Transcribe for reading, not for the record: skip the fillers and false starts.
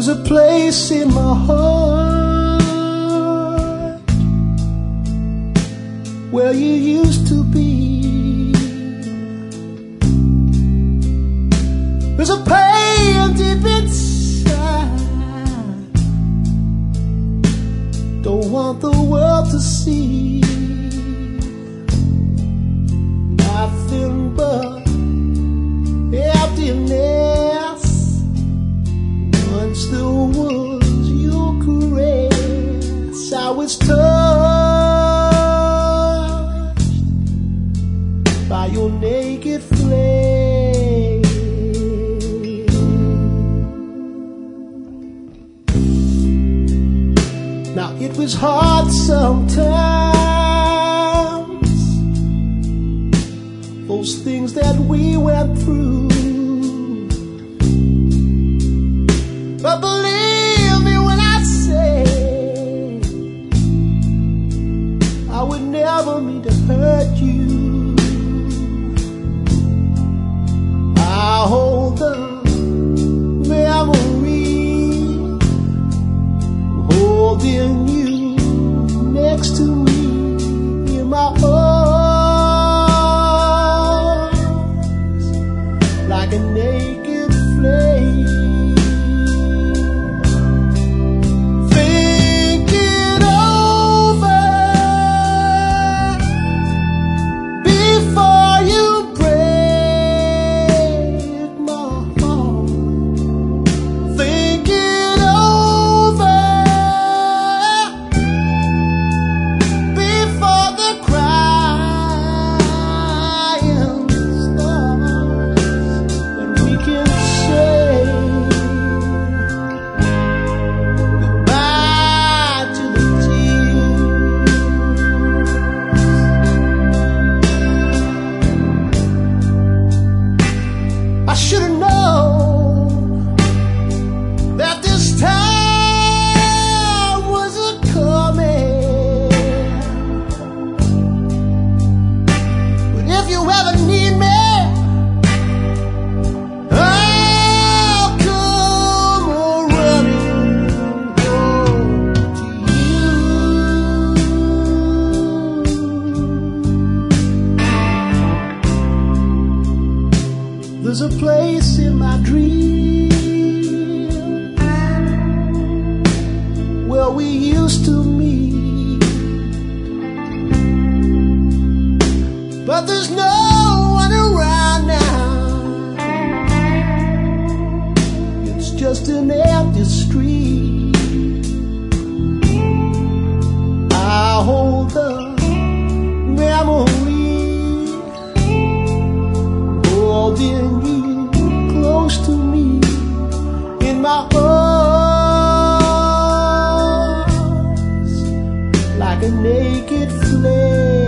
There's a place in my heart where you used to be. There's a pain deep inside, don't want the world to see. Nothing but emptiness. Once there was your caress, I was touched by your naked flame. Now it was hard sometimes, those things that we went through. But believe me when I say I would never mean to hurt you. I hold the memory of holding you next to me in my arms like a naked flame. I should have known that this time wasn't coming. But if you ever need me, I'll come running home to you. There's a place in my dream where we used to meet, but there's no one around now. It's just an empty street. I hold the memory, holding you close to me in my arms like a naked flame.